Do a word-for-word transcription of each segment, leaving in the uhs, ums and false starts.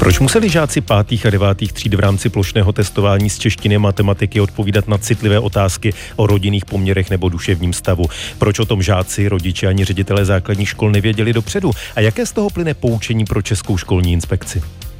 Proč museli žáci pátých a devátých tříd v rámci plošného testování z češtiny a matematiky odpovídat na citlivé otázky o rodinných poměrech nebo duševním stavu? Proč o tom žáci, rodiče ani ředitelé základních škol nevěděli dopředu? A jaké z toho plyne poučení pro Českou školní inspekci?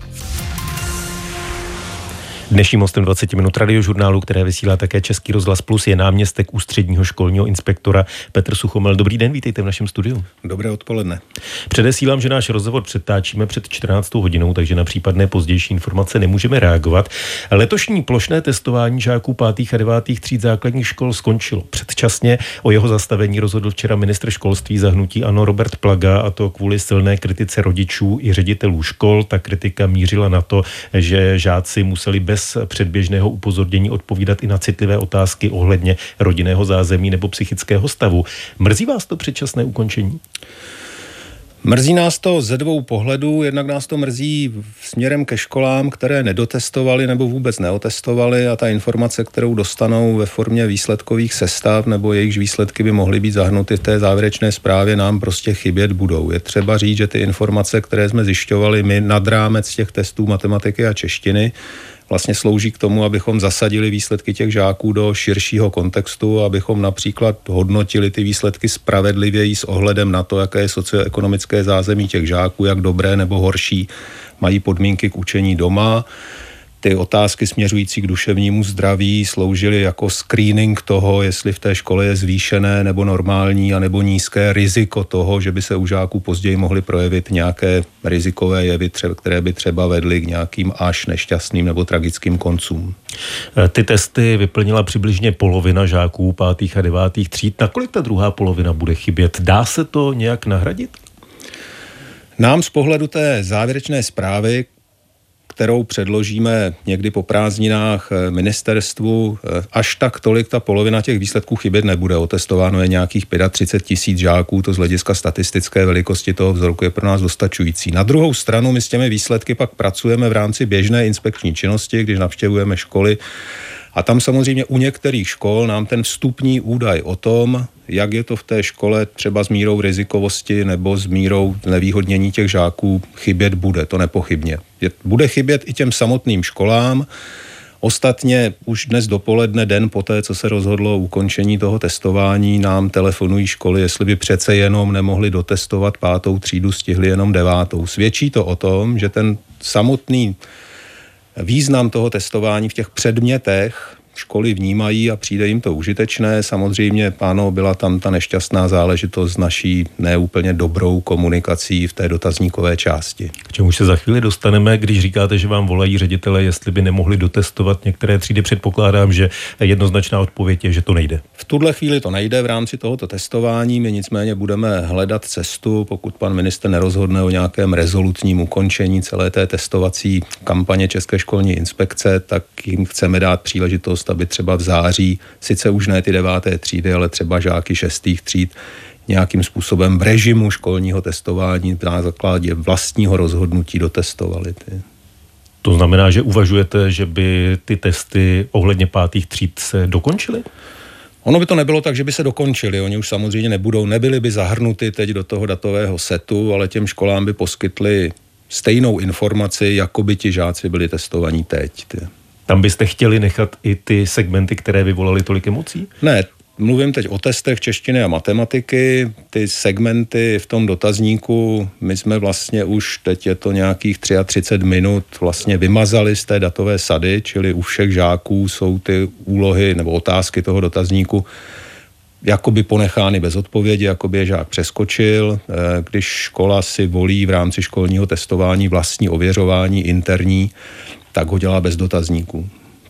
Dnešním hostem dvacet minut radiožurnálu, které vysílá také Český rozhlas Plus, je náměstek ústředního školního inspektora Petr Suchomel. Dobrý den, vítejte v našem studiu. Dobré odpoledne. Předesílám, že náš rozhovor přetáčíme před čtrnáctou hodinou, takže na případné pozdější informace nemůžeme reagovat. Letošní plošné testování žáků pátých a devátých tříd základních škol skončilo předčasně. O jeho zastavení rozhodl včera ministr školství za hnutí ANO Robert Plaga, a to kvůli silné kritice rodičů i ředitelů škol. Ta kritika mířila na to, že žáci museli bez předběžného upozornění odpovídat i na citlivé otázky ohledně rodinného zázemí nebo psychického stavu. Mrzí vás to předčasné ukončení? Mrzí nás to ze dvou pohledů. Jednak nás to mrzí směrem ke školám, které nedotestovali nebo vůbec neotestovali, a ta informace, kterou dostanou ve formě výsledkových sestav nebo jejichž výsledky by mohly být zahrnuty v té závěrečné zprávě, nám prostě chybět budou. Je třeba říct, že ty informace, které jsme zjišťovali my nad rámec těch testů matematiky a češtiny, vlastně slouží k tomu, abychom zasadili výsledky těch žáků do širšího kontextu, abychom například hodnotili ty výsledky spravedlivěji s ohledem na to, jaké je socioekonomické zázemí těch žáků, jak dobré nebo horší mají podmínky k učení doma. Ty otázky směřující k duševnímu zdraví sloužily jako screening toho, jestli v té škole je zvýšené nebo normální a nebo nízké riziko toho, že by se u žáků později mohly projevit nějaké rizikové jevy, které by třeba vedly k nějakým až nešťastným nebo tragickým koncům. Ty testy vyplnila přibližně polovina žáků pátých a devátých tříd. Nakolik ta druhá polovina bude chybět? Dá se to nějak nahradit? Nám z pohledu té závěrečné zprávy, kterou předložíme někdy po prázdninách ministerstvu, až tak tolik ta polovina těch výsledků chybět nebude. Otestováno je nějakých třicet pět tisíc žáků, to z hlediska statistické velikosti toho vzorku je pro nás dostačující. Na druhou stranu my s těmi výsledky pak pracujeme v rámci běžné inspekční činnosti, když navštěvujeme školy. A tam samozřejmě u některých škol nám ten vstupní údaj o tom, jak je to v té škole třeba s mírou rizikovosti nebo s mírou nevýhodnění těch žáků, chybět bude, to nepochybně. Bude chybět i těm samotným školám. Ostatně už dnes dopoledne, den poté, co se rozhodlo o ukončení toho testování, nám telefonují školy, jestli by přece jenom nemohli dotestovat pátou třídu, stihli jenom devátou. Svědčí to o tom, že ten samotný význam toho testování v těch předmětech školy vnímají a přijde jim to užitečné. Samozřejmě, ano, byla tam ta nešťastná záležitost s naší neúplně dobrou komunikací v té dotazníkové části. K čemu se za chvíli dostaneme, když říkáte, že vám volají ředitele, jestli by nemohli dotestovat některé třídy. Předpokládám, že jednoznačná odpověď je, že to nejde. V tuhle chvíli to nejde v rámci tohoto testování. My nicméně budeme hledat cestu, pokud pan ministr nerozhodne o nějakém rezolutním ukončení celé té testovací kampaně České školní inspekce, tak jim chceme dát příležitost, aby třeba v září, sice už ne ty deváté třídy, ale třeba žáky šestých tříd nějakým způsobem v režimu školního testování na základě vlastního rozhodnutí dotestovali. Ty. To znamená, že uvažujete, že by ty testy ohledně pátých tříd se dokončily? Ono by to nebylo tak, že by se dokončili. Oni už samozřejmě nebudou, nebyli by zahrnuty teď do toho datového setu, ale těm školám by poskytli stejnou informaci, jako by ti žáci byli testovaní teď. Ty. Tam byste chtěli nechat i ty segmenty, které vyvolaly tolik emocí? Ne, mluvím teď o testech češtiny a matematiky. Ty segmenty v tom dotazníku, my jsme vlastně už, teď je to nějakých třicet tři minut, vlastně vymazali z té datové sady, čili u všech žáků jsou ty úlohy nebo otázky toho dotazníku jakoby ponechány bez odpovědi, jakoby je žák přeskočil. Když škola si volí v rámci školního testování vlastní ověřování interní, tak ho dělá bez dotazníků.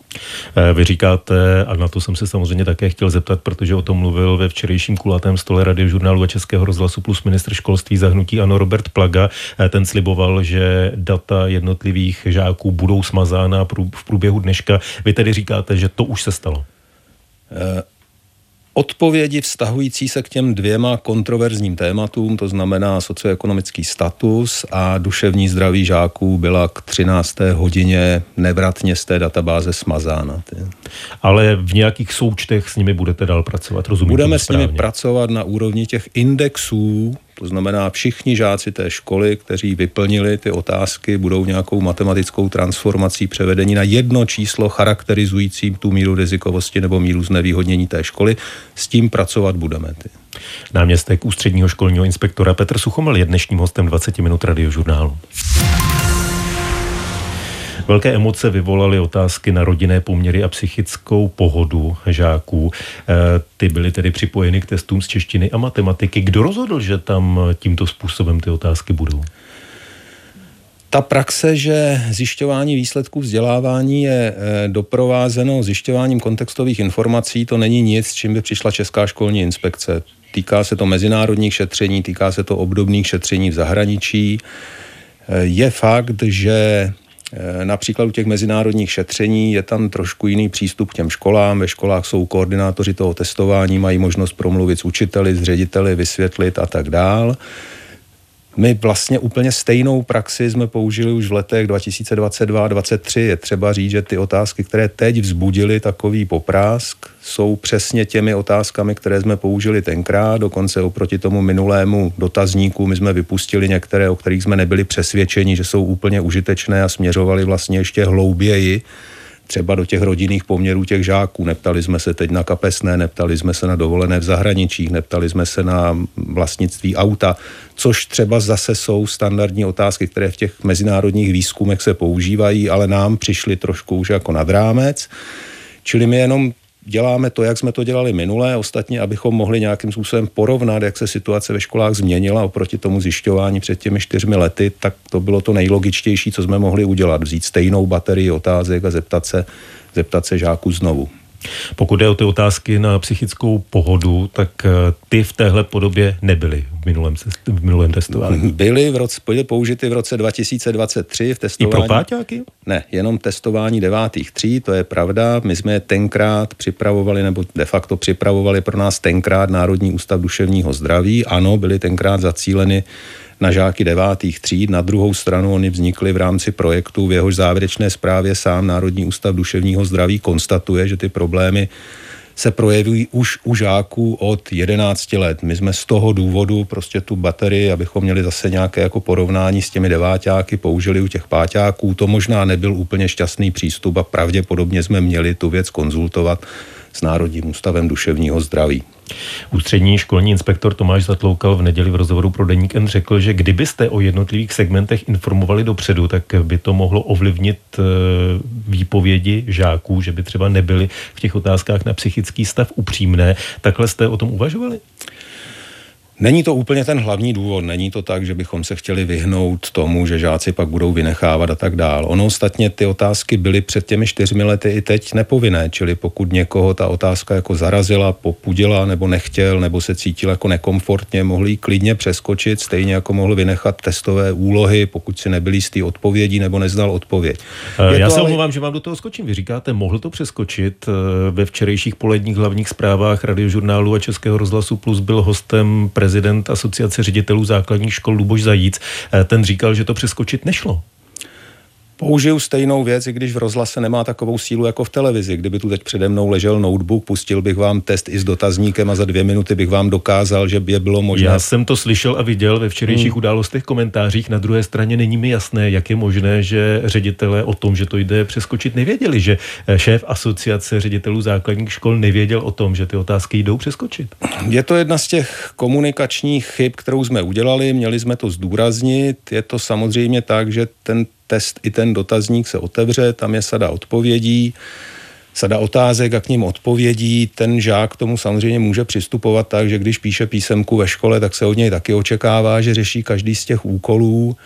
Vy říkáte, a na to jsem se samozřejmě také chtěl zeptat, protože o tom mluvil ve včerejším kulatém stole radiožurnálu a Českého rozhlasu Plus ministr školství za hnutí ANO Robert Plaga. Ten sliboval, že data jednotlivých žáků budou smazána v průběhu dneška. Vy tedy říkáte, že to už se stalo? E- Odpovědi vztahující se k těm dvěma kontroverzním tématům, to znamená socioekonomický status a duševní zdraví žáků, byla k třinácté hodině nevratně z té databáze smazána. Ale v nějakých součtech s nimi budete dál pracovat, rozumím? Budeme s nimi pracovat na úrovni těch indexů, To znamená, všichni žáci té školy, kteří vyplnili ty otázky, budou nějakou matematickou transformací převedení na jedno číslo charakterizující tu míru rizikovosti nebo míru znevýhodnění té školy. S tím pracovat budeme. Ty. Náměstek ústředního školního inspektora Petr Suchomel je dnešním hostem dvacet minut Radiožurnálu. Velké emoce vyvolaly otázky na rodinné poměry a psychickou pohodu žáků. Ty byly tedy připojeny k testům z češtiny a matematiky. Kdo rozhodl, že tam tímto způsobem ty otázky budou? Ta praxe, že zjišťování výsledků vzdělávání je doprovázeno zjišťováním kontextových informací, to není nic, s čím by přišla Česká školní inspekce. Týká se to mezinárodních šetření, týká se to obdobných šetření v zahraničí. Je fakt, že například u těch mezinárodních šetření je tam trošku jiný přístup k těm školám. Ve školách jsou koordinátoři toho testování, mají možnost promluvit s učiteli, s řediteli, vysvětlit a tak dál. My vlastně úplně stejnou praxi jsme použili už v letech dva tisíce dvacet dva a dvacet tři. Je třeba říct, že ty otázky, které teď vzbudily takový poprásk, jsou přesně těmi otázkami, které jsme použili tenkrát. Dokonce oproti tomu minulému dotazníku my jsme vypustili některé, o kterých jsme nebyli přesvědčeni, že jsou úplně užitečné a směřovali vlastně ještě hlouběji třeba do těch rodinných poměrů těch žáků. Neptali jsme se teď na kapesné, neptali jsme se na dovolené v zahraničích, neptali jsme se na vlastnictví auta, což třeba zase jsou standardní otázky, které v těch mezinárodních výzkumech se používají, ale nám přišly trošku už jako nad rámec. Čili my jenom děláme to, jak jsme to dělali minule, ostatně, abychom mohli nějakým způsobem porovnat, jak se situace ve školách změnila oproti tomu zjišťování před těmi čtyřmi lety, tak to bylo to nejlogičtější, co jsme mohli udělat. Vzít stejnou baterii otázek a zeptat se, zeptat se žáků znovu. Pokud jde o ty otázky na psychickou pohodu, tak ty v téhle podobě nebyly v minulém, v minulém testování. Byly v roce, použity v roce dva tisíce dvacet tři v testování. I pro páťáky? Ne, jenom testování devátých tříd, to je pravda. My jsme je tenkrát připravovali, nebo de facto připravovali pro nás tenkrát Národní ústav duševního zdraví. Ano, byly tenkrát zacíleny na žáky devátých tříd. Na druhou stranu oni vznikly v rámci projektu, v jehož závěrečné zprávě sám Národní ústav duševního zdraví konstatuje, že ty problémy se projevují už u žáků od jedenácti let. My jsme z toho důvodu prostě tu baterii, abychom měli zase nějaké jako porovnání s těmi deváťáky, použili u těch páťáků. To možná nebyl úplně šťastný přístup a pravděpodobně jsme měli tu věc konzultovat s Národním ústavem duševního zdraví. Ústřední školní inspektor Tomáš Zatloukal v neděli v rozhovoru pro Deník N řekl, že kdybyste o jednotlivých segmentech informovali dopředu, tak by to mohlo ovlivnit výpovědi žáků, že by třeba nebyly v těch otázkách na psychický stav upřímné. Takhle jste o tom uvažovali? Není to úplně ten hlavní důvod, není to tak, že bychom se chtěli vyhnout tomu, že žáci pak budou vynechávat a tak dál. Ono ostatně ty otázky byly před těmi čtyřmi lety i teď nepovinné, čili pokud někoho ta otázka jako zarazila, popudila nebo nechtěl, nebo se cítil jako nekomfortně, mohli ji klidně přeskočit, stejně jako mohl vynechat testové úlohy, pokud si nebyl jistý odpovědí nebo neznal odpověď. Je Já se ale... omlouvám, že vám do toho skočím. Vy říkáte, mohl to přeskočit. Ve včerejších poledních hlavních zprávách Radiožurnálu a Českého rozhlasu Plus byl hostem prezident Asociace ředitelů základních škol Luboš Zajíc. Ten říkal, že to přeskočit nešlo. Použiju stejnou věc, i když v rozhlase nemá takovou sílu jako v televizi. Kdyby tu teď přede mnou ležel notebook, pustil bych vám test i s dotazníkem a za dvě minuty bych vám dokázal, že by bylo možné. Já jsem to slyšel a viděl ve včerejších hmm. událostech komentářích. Na druhé straně není mi jasné, jak je možné, že ředitelé o tom, že to jde přeskočit, nevěděli, že šéf Asociace ředitelů základních škol nevěděl o tom, že ty otázky jdou přeskočit. Je to jedna z těch komunikačních chyb, kterou jsme udělali, měli jsme to zdůraznit. Je to samozřejmě tak, že ten test i ten dotazník se otevře, tam je sada odpovědí, sada otázek a k ním odpovědí. Ten žák k tomu samozřejmě může přistupovat tak, že když píše písemku ve škole, tak se od něj taky očekává, že řeší každý z těch úkolů.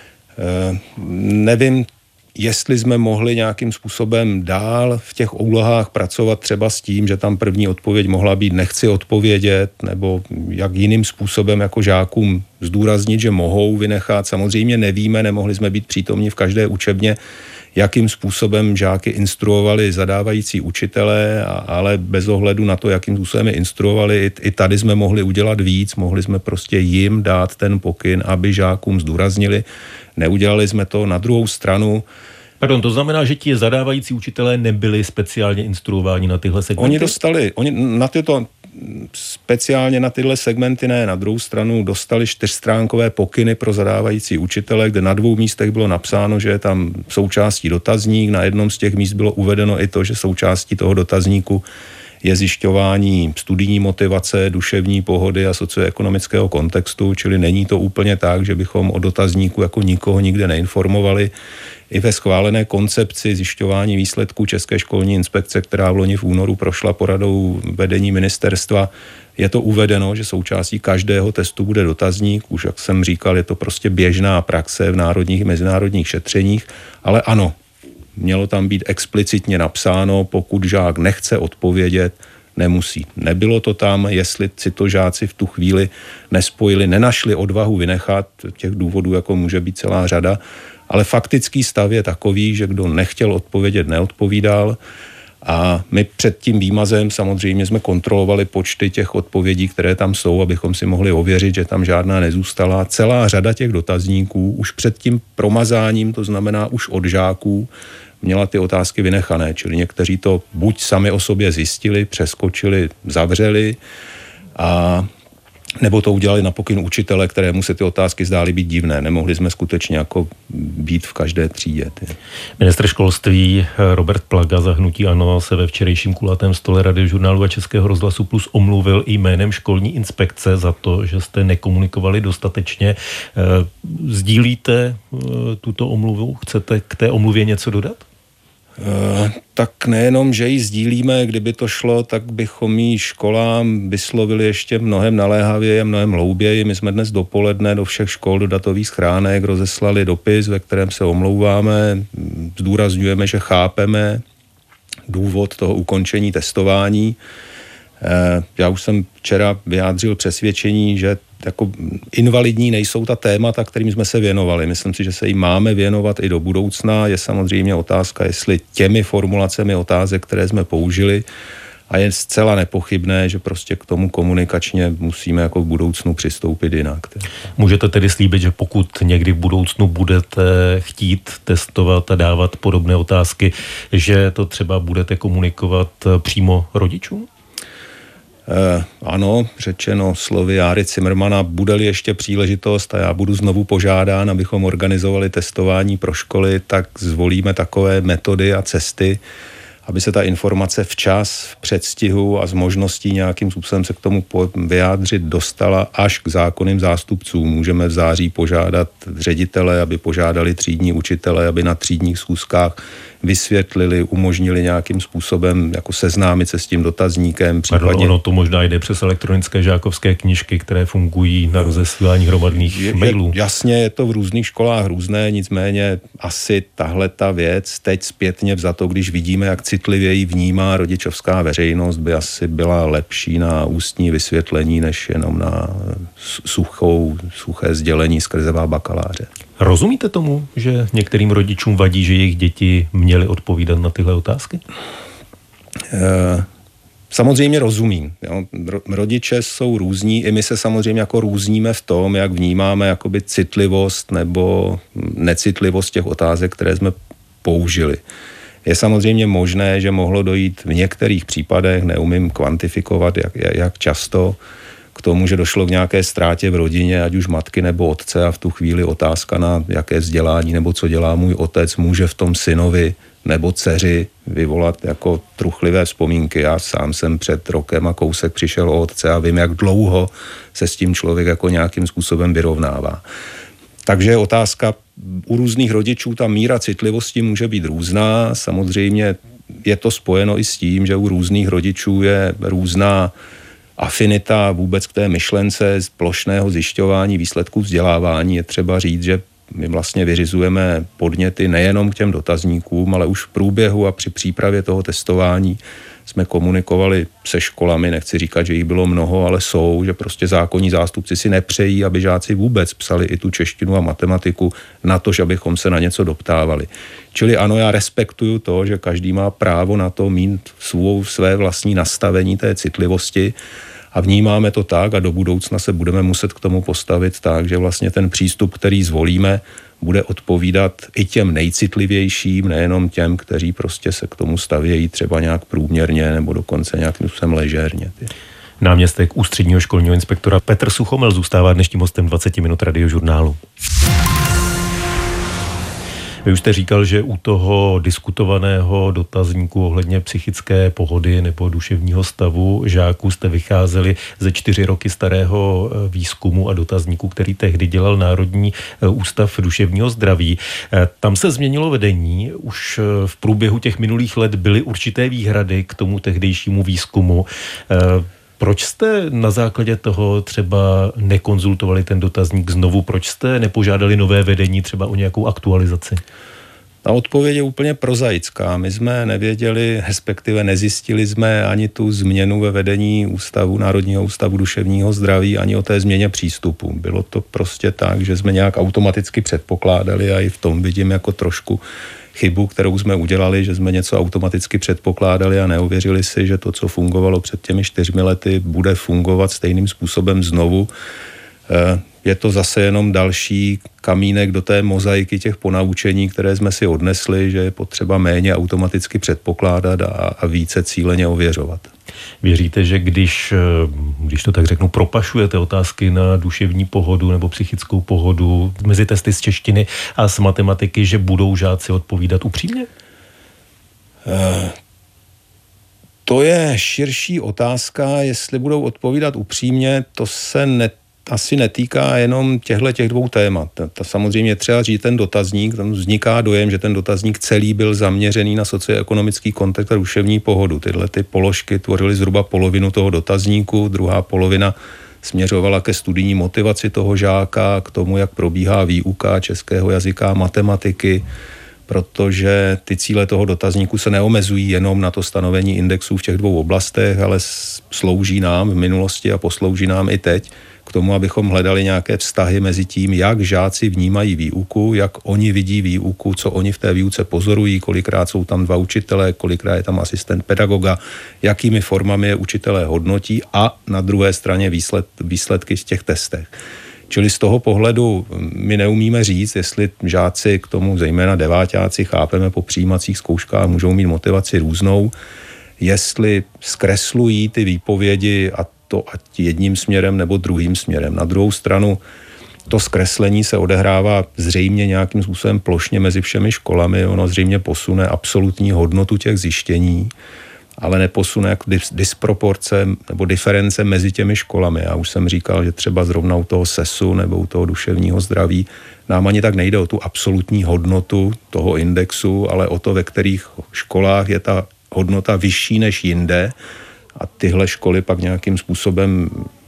E, nevím, jestli jsme mohli nějakým způsobem dál v těch úlohách pracovat třeba s tím, že tam první odpověď mohla být nechci odpovědět, nebo jak jiným způsobem jako žákům zdůraznit, že mohou vynechat. Samozřejmě nevíme, nemohli jsme být přítomni v každé učebně, jakým způsobem žáky instruovali zadávající učitelé, ale bez ohledu na to, jakým způsobem je instruovali, i tady jsme mohli udělat víc, mohli jsme prostě jim dát ten pokyn, aby žákům zdůraznili. Neudělali jsme to. Na druhou stranu. Pardon, to znamená, že ti zadávající učitelé nebyli speciálně instruováni na tyhle segmenty? Oni dostali, oni na tyto, speciálně na tyhle segmenty ne. Na druhou stranu dostali čtyřstránkové pokyny pro zadávající učitele, kde na dvou místech bylo napsáno, že je tam součástí dotazník. Na jednom z těch míst bylo uvedeno i to, že součástí toho dotazníku je zjišťování studijní motivace, duševní pohody a socioekonomického kontextu, čili není to úplně tak, že bychom o dotazníku jako nikoho nikde neinformovali. I ve schválené koncepci zjišťování výsledků České školní inspekce, která v loni v únoru prošla poradou vedení ministerstva, je to uvedeno, že součástí každého testu bude dotazník. Už jak jsem říkal, je to prostě běžná praxe v národních i mezinárodních šetřeních, ale ano, mělo tam být explicitně napsáno, pokud žák nechce odpovědět, nemusí. Nebylo to tam, jestli si to žáci v tu chvíli nespojili, nenašli odvahu vynechat, těch důvodů jako může být celá řada, ale faktický stav je takový, že kdo nechtěl odpovědět, neodpovídal a my před tím výmazem samozřejmě jsme kontrolovali počty těch odpovědí, které tam jsou, abychom si mohli ověřit, že tam žádná nezůstala. Celá řada těch dotazníků už před tím promazáním, to znamená už od žáků, měla ty otázky vynechané, čili někteří to buď sami o sobě zjistili, přeskočili, zavřeli, a nebo to udělali na pokyn učitele, kterému se ty otázky zdály být divné. Nemohli jsme skutečně jako být v každé třídě. Ty. Ministr školství Robert Plaga za hnutí ANO se ve včerejším kulatém stole Radiožurnálu a Českého rozhlasu Plus omluvil i jménem školní inspekce za to, že jste nekomunikovali dostatečně. Sdílíte tuto omluvu? Chcete k té omluvě něco dodat? Uh, tak nejenom, že ji sdílíme, kdyby to šlo, tak bychom ji školám vyslovili ještě mnohem naléhavěji a mnohem hlouběji. My jsme dnes dopoledne do všech škol, do datových schránek rozeslali dopis, ve kterém se omlouváme, zdůrazňujeme, že chápeme důvod toho ukončení testování. Uh, já už jsem včera vyjádřil přesvědčení, že jako invalidní nejsou ta témata, kterým jsme se věnovali. Myslím si, že se jim máme věnovat i do budoucna. Je samozřejmě otázka, jestli těmi formulacemi otázek, které jsme použili, a je zcela nepochybné, že prostě k tomu komunikačně musíme jako v budoucnu přistoupit jinak. Můžete tedy slíbit, že pokud někdy v budoucnu budete chtít testovat a dávat podobné otázky, že to třeba budete komunikovat přímo rodičům? Eh, ano, řečeno slovy Járy Cimrmana, bude-li ještě příležitost a já budu znovu požádán, abychom organizovali testování pro školy, tak zvolíme takové metody a cesty, aby se ta informace včas, v předstihu a s možností nějakým způsobem se k tomu vyjádřit dostala až k zákonným zástupcům. Můžeme v září požádat ředitele, aby požádali třídní učitele, aby na třídních schůzkách vysvětlili, umožnili nějakým způsobem jako seznámit se s tím dotazníkem. Případně... Pardon, ono to možná jde přes elektronické žákovské knížky, které fungují na rozesílání hromadných je, mailů. Jasně, je to v různých školách různé, nicméně asi tahle ta věc teď zpětně vzato, když vidíme, jak citlivěji vnímá rodičovská veřejnost, by asi byla lepší na ústní vysvětlení, než jenom na suchou, suché sdělení skrzevá bakaláře. Rozumíte tomu, že některým rodičům vadí, že jejich děti měly odpovídat na tyhle otázky? E, samozřejmě rozumím. Jo. Rodiče jsou různí, i my se samozřejmě jako různíme v tom, jak vnímáme jakoby citlivost nebo necitlivost těch otázek, které jsme použili. Je samozřejmě možné, že mohlo dojít v některých případech, neumím kvantifikovat, jak, jak často, k tomu, že došlo k nějaké ztrátě v rodině, ať už matky nebo otce, a v tu chvíli otázka na jaké vzdělání nebo co dělá můj otec může v tom synovi nebo dceři vyvolat jako truchlivé vzpomínky. Já sám jsem před rokem a kousek přišel o otce a vím, jak dlouho se s tím člověk jako nějakým způsobem vyrovnává. Takže otázka u různých rodičů, ta míra citlivosti může být různá. Samozřejmě je to spojeno i s tím, že u různých rodičů je různá afinita vůbec k té myšlence z plošného zjišťování výsledků vzdělávání. Je třeba říct, že my vlastně vyřizujeme podněty nejenom k těm dotazníkům, ale už v průběhu a při přípravě toho testování jsme komunikovali se školami, nechci říkat, že jich bylo mnoho, ale jsou, že prostě zákonní zástupci si nepřejí, aby žáci vůbec psali i tu češtinu a matematiku na to, že abychom se na něco doptávali. Čili ano, já respektuju to, že každý má právo na to mít svou, své vlastní nastavení té citlivosti a vnímáme to tak a do budoucna se budeme muset k tomu postavit tak, že vlastně ten přístup, který zvolíme, bude odpovídat i těm nejcitlivějším, nejenom těm, kteří prostě se k tomu stavějí třeba nějak průměrně nebo dokonce nějakým způsobem ležérně. Náměstek ústředního školního inspektora Petr Suchomel zůstává dnešním hostem dvacet minut Radiožurnálu. Vy už jste říkal, že u toho diskutovaného dotazníku ohledně psychické pohody nebo duševního stavu žáků jste vycházeli ze čtyři roky starého výzkumu a dotazníku, který tehdy dělal Národní ústav duševního zdraví. Tam se změnilo vedení, už v průběhu těch minulých let byly určité výhrady k tomu tehdejšímu výzkumu. Proč jste na základě toho třeba nekonzultovali ten dotazník znovu? Proč jste nepožádali nové vedení třeba o nějakou aktualizaci? Ta odpověď je úplně prozaická. My jsme nevěděli, respektive nezjistili jsme ani tu změnu ve vedení ústavu, Národního ústavu duševního zdraví, ani o té změně přístupu. Bylo to prostě tak, že jsme nějak automaticky předpokládali a i v tom vidím jako trošku chybu, kterou jsme udělali, že jsme něco automaticky předpokládali a neuvěřili si, že to, co fungovalo před těmi čtyřmi lety, bude fungovat stejným způsobem znovu. Je to zase jenom další kamínek do té mozaiky těch ponaučení, které jsme si odnesli, že je potřeba méně automaticky předpokládat a, a více cíleně ověřovat. Věříte, že když, když to tak řeknu, propašujete otázky na duševní pohodu nebo psychickou pohodu mezi testy z češtiny a z matematiky, že budou žáci odpovídat upřímně? Uh, to je širší otázka, jestli budou odpovídat upřímně, to se ne asi netýká jenom těchto těch dvou témat. Ta samozřejmě třeba říct ten dotazník, tam vzniká dojem, že ten dotazník celý byl zaměřený na socioekonomický kontext a duševní pohodu. Tyhle ty položky tvořily zhruba polovinu toho dotazníku, druhá polovina směřovala ke studijní motivaci toho žáka, k tomu, jak probíhá výuka českého jazyka a matematiky, protože ty cíle toho dotazníku se neomezují jenom na to stanovení indexů v těch dvou oblastech, ale slouží nám v minulosti a poslouží nám i teď k tomu, abychom hledali nějaké vztahy mezi tím, jak žáci vnímají výuku, jak oni vidí výuku, co oni v té výuce pozorují, kolikrát jsou tam dva učitelé, kolikrát je tam asistent pedagoga, jakými formami je učitelé hodnotí a na druhé straně výsled, výsledky v těch testech. Čili z toho pohledu my neumíme říct, jestli žáci k tomu, zejména deváťáci, chápeme po přijímacích zkouškách, můžou mít motivaci různou, jestli zkreslují ty výpovědi a to ať jedním směrem nebo druhým směrem. Na druhou stranu to zkreslení se odehrává zřejmě nějakým způsobem plošně mezi všemi školami, ono zřejmě posune absolutní hodnotu těch zjištění, ale neposune jako disproporce nebo diference mezi těmi školami. Já už jsem říkal, že třeba zrovna u toho sesu nebo u toho duševního zdraví nám ani tak nejde o tu absolutní hodnotu toho indexu, ale o to, ve kterých školách je ta hodnota vyšší než jinde a tyhle školy pak nějakým způsobem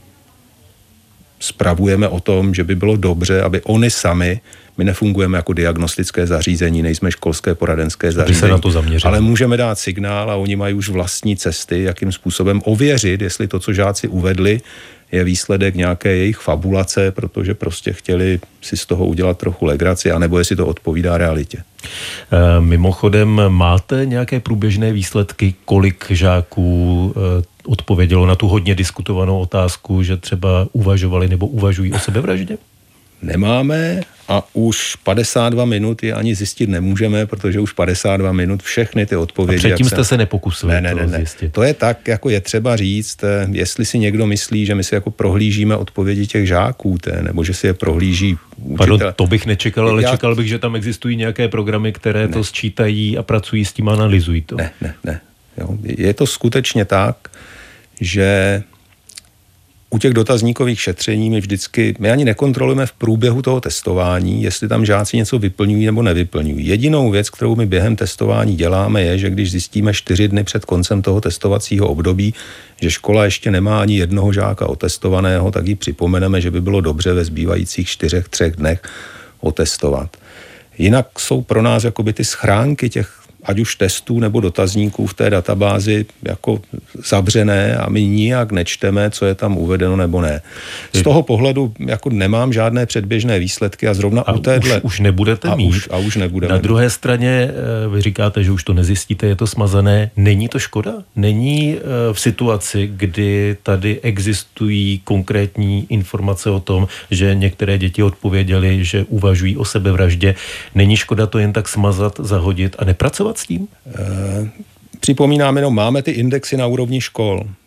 spravujeme o tom, že by bylo dobře, aby oni sami, my nefungujeme jako diagnostické zařízení, nejsme školské poradenské zařízení, se na to zaměřili. Ale můžeme dát signál a oni mají už vlastní cesty, jakým způsobem ověřit, jestli to, co žáci uvedli, je výsledek nějaké jejich fabulace, protože prostě chtěli si z toho udělat trochu legraci, anebo jestli to odpovídá realitě. E, mimochodem, máte nějaké průběžné výsledky, kolik žáků e, odpovědělo na tu hodně diskutovanou otázku, že třeba uvažovali nebo uvažují o sebevraždě? Nemáme a už padesát dva minut je ani zjistit nemůžeme, protože už padesát dva minut všechny ty odpovědi... A předtím jste se... se nepokusili ne, ne, ne, to ne. zjistit. To je tak, jako je třeba říct, jestli si někdo myslí, že my si jako prohlížíme odpovědi těch žáků, té, nebo že si je prohlíží učitel. Pardon, to bych nečekal, ale Já... čekal bych, že tam existují nějaké programy, které ne. to sčítají a pracují s tím a analyzují to. Ne, ne, ne. Jo. Je to skutečně tak, že u těch dotazníkových šetření my vždycky, my ani nekontrolujeme v průběhu toho testování, jestli tam žáci něco vyplňují nebo nevyplňují. Jedinou věc, kterou my během testování děláme, je, že když zjistíme čtyři dny před koncem toho testovacího období, že škola ještě nemá ani jednoho žáka otestovaného, tak jí připomeneme, že by bylo dobře ve zbývajících čtyřech, třech dnech otestovat. Jinak jsou pro nás jakoby ty schránky těch ať už testů nebo dotazníků v té databázi jako zavřené a my nijak nečteme, co je tam uvedeno nebo ne. Z toho pohledu jako nemám žádné předběžné výsledky a zrovna a u téhle... Už, už nebudete a mít. Už, a už nebudeme Na mít. druhé straně vy říkáte, že už to nezjistíte, je to smazané. Není to škoda? Není v situaci, kdy tady existují konkrétní informace o tom, že některé děti odpověděly, že uvažují o sebevraždě. Není škoda to jen tak smazat, zahodit a nepracovat s tím? E, připomínám jenom, máme ty indexy na úrovni škol.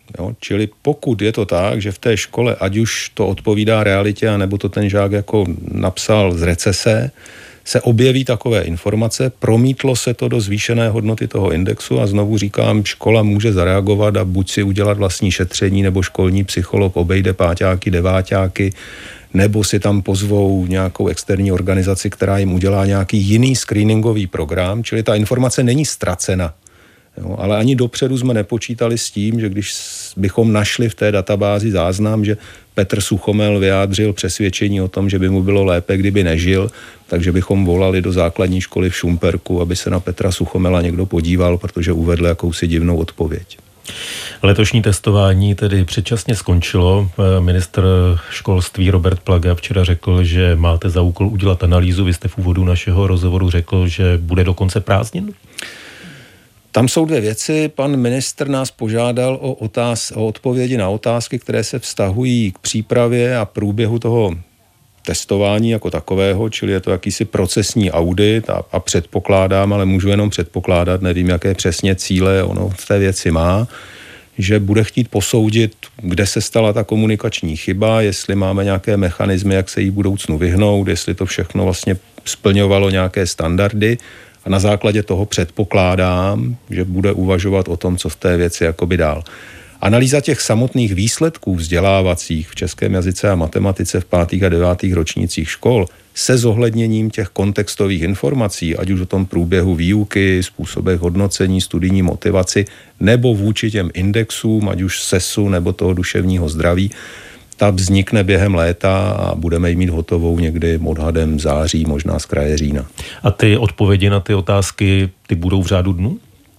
Jo? Čili pokud je to tak, že v té škole, ať už to odpovídá realitě, anebo to ten žák jako napsal z recese, se objeví takové informace, promítlo se to do zvýšené hodnoty toho indexu a znovu říkám, škola může zareagovat a buď si udělat vlastní šetření, nebo školní psycholog obejde páťáky, deváťáky, nebo si tam pozvou nějakou externí organizaci, která jim udělá nějaký jiný screeningový program, čili ta informace není ztracena. Jo, ale ani dopředu jsme nepočítali s tím, že když bychom našli v té databázi záznam, že Petr Suchomel vyjádřil přesvědčení o tom, že by mu bylo lépe, kdyby nežil, takže bychom volali do základní školy v Šumperku, aby se na Petra Suchomela někdo podíval, protože uvedl jakousi divnou odpověď. Letošní testování tedy předčasně skončilo. Ministr školství Robert Plaga včera řekl, že máte za úkol udělat analýzu. Vy jste v úvodu našeho rozhovoru řekl, že bude do konce prázdnin? Tam jsou dvě věci. Pan ministr nás požádal o, otáz, o odpovědi na otázky, které se vztahují k přípravě a průběhu toho testování jako takového, čili je to jakýsi procesní audit a, a předpokládám, ale můžu jenom předpokládat, nevím, jaké přesně cíle ono v té věci má, že bude chtít posoudit, kde se stala ta komunikační chyba, jestli máme nějaké mechanismy, jak se jí v budoucnu vyhnout, jestli to všechno vlastně splňovalo nějaké standardy. A na základě toho předpokládám, že bude uvažovat o tom, co v té věci jakoby dál. Analýza těch samotných výsledků vzdělávacích v českém jazyce a matematice v pátých a devátých ročnících škol se zohledněním těch kontextových informací, ať už o tom průběhu výuky, způsobech hodnocení, studijní motivaci, nebo vůči těm indexům, ať už sesu nebo toho duševního zdraví, ta vznikne během léta a budeme ji mít hotovou někdy odhadem září, možná z kraje října. A ty odpovědi na ty otázky, ty budou v řádu dnů?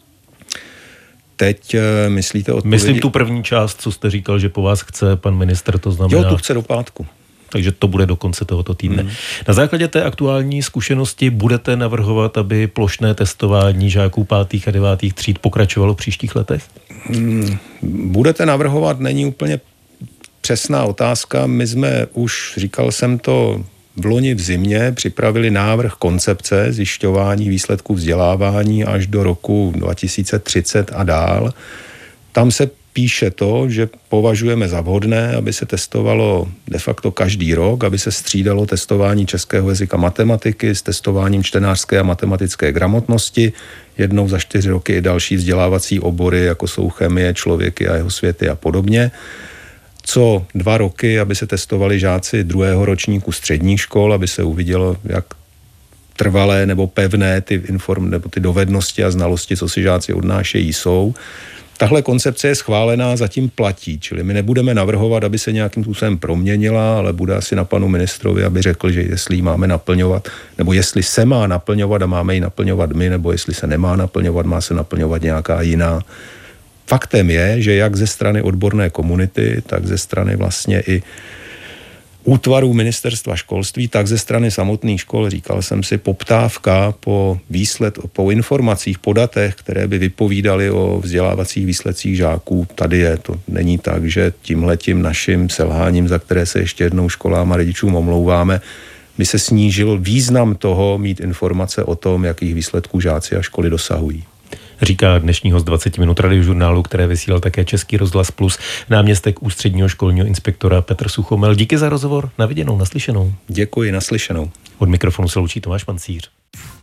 Teď myslíte odpovědi? Myslím tu první část, co jste říkal, že po vás chce pan ministr, to znamená... Jo, tu chce do pátku. Takže to bude do konce tohoto týdne. Hmm. Na základě té aktuální zkušenosti budete navrhovat, aby plošné testování žáků pátých a devátých tříd pokračovalo v příštích letech? Hmm. Budete navrhovat, není úplně přesná otázka. My jsme už, říkal jsem to v loni v zimě, připravili návrh koncepce zjišťování výsledků vzdělávání až do roku dva tisíce třicet a dál. Tam se píše to, že považujeme za vhodné, aby se testovalo de facto každý rok, aby se střídalo testování českého jazyka matematiky s testováním čtenářské a matematické gramotnosti, jednou za čtyři roky i další vzdělávací obory, jako jsou chemie, člověky a jeho světy a podobně. Co dva roky, aby se testovali žáci druhého ročníku středních škol, aby se uvidělo, jak trvalé nebo pevné ty inform, nebo ty dovednosti a znalosti, co si žáci odnášejí, jsou. Tahle koncepce je schválená, zatím platí, čili my nebudeme navrhovat, aby se nějakým způsobem proměnila, ale bude asi na panu ministrovi, aby řekl, že jestli ji máme naplňovat, nebo jestli se má naplňovat a máme ji naplňovat my, nebo jestli se nemá naplňovat, má se naplňovat nějaká jiná. Faktem je, že jak ze strany odborné komunity, tak ze strany vlastně i útvarů ministerstva školství, tak ze strany samotných škol, říkal jsem si, poptávka po výsled, po informacích, po datech, které by vypovídaly o vzdělávacích výsledcích žáků, tady je. To není tak, že tímhletím naším selháním, za které se ještě jednou školám a rodičům omlouváme, by se snížil význam toho mít informace o tom, jakých výsledků žáci a školy dosahují. Říká dnešní host dvacet minut radiožurnálu, které vysílal také Český rozhlas Plus, náměstek ústředního školního inspektora Petr Suchomel. Díky za rozhovor, na viděnou, naslyšenou. Děkuji, naslyšenou. Od mikrofonu se loučí Tomáš Pancíř.